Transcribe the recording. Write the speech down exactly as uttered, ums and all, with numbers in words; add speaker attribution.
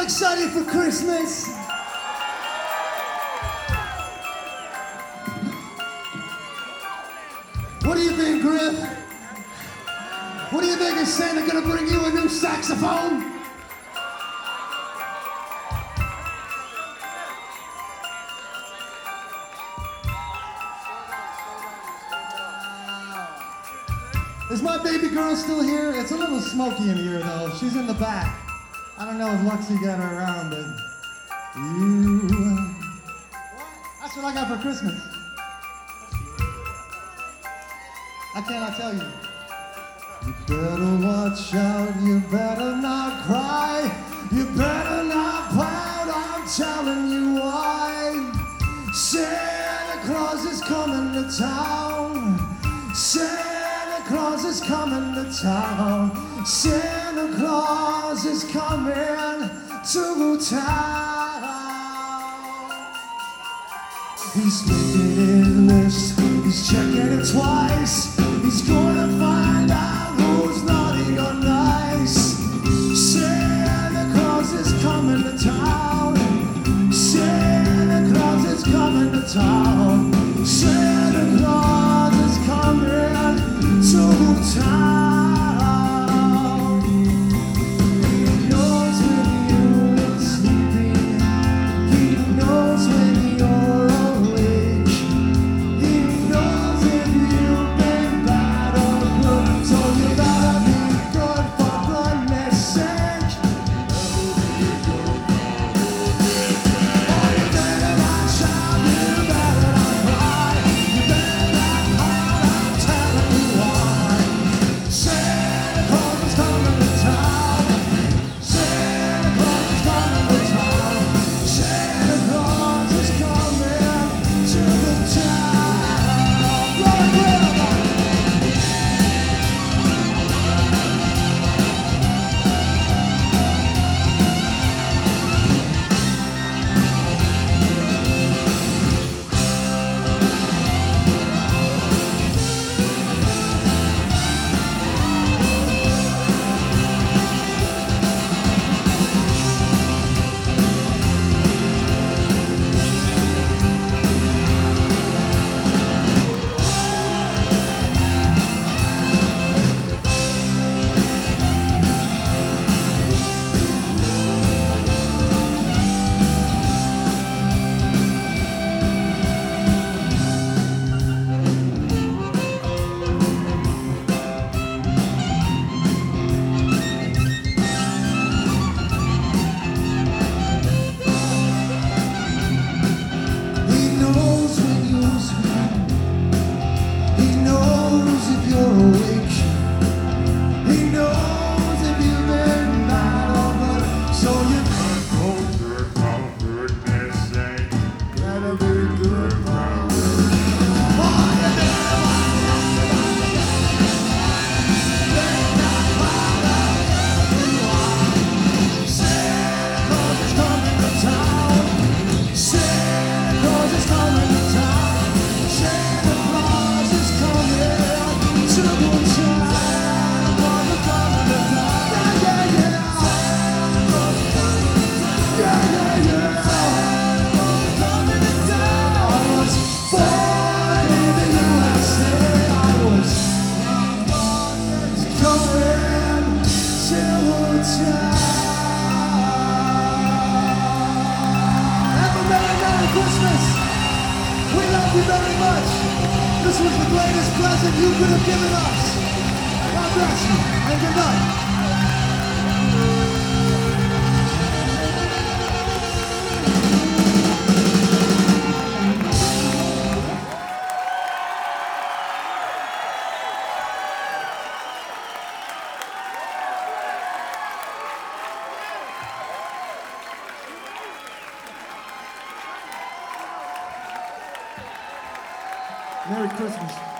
Speaker 1: excited for Christmas? What do you think, Griff? What do you think? Is Santa gonna bring you a new saxophone? Is my baby girl still here? It's a little smoky in here, though. She's in the back. I don't know if Luxie got her around, but you. That's what I got for Christmas. I cannot tell you. You better watch out. You better not cry. You better not pout. I'm telling you why. Santa Claus is coming to town. Santa Claus is coming to town. Santa Claus is coming to town. He's making his list. He's checking it twice. He's gonna find out who's naughty or nice. Santa Claus is coming to town. Santa Claus is coming to town. Santa Claus is coming to town. He knows when you're sleeping. He knows when you're awake. He knows if you've been bad or good. So you gotta be good for goodness sake. Oh, you better not shout, you better not cry. You better not holler, I'm telling you why. Santa Claus is coming to town. Santa Claus is coming to town. Santa Claus is coming to the town. Glory, glory. He knows when you're sleeping. He knows if you're awake. He knows if you've been bad or good. So you gotta be good for good. Oh, you better watch out. Better not fall out. Santa Claus is coming to town. Santa Claus is coming to town. Santa Claus is coming to town. Santa Claus is coming to town. Yeah, yeah, yeah. Yeah, yeah, yeah. Santa Claus is coming to town. I was born in the U S A. I was coming to town. Have a Merry Merry Christmas. We love you very much. This was the greatest present you could have given us. God bless you and good night. Merry Christmas.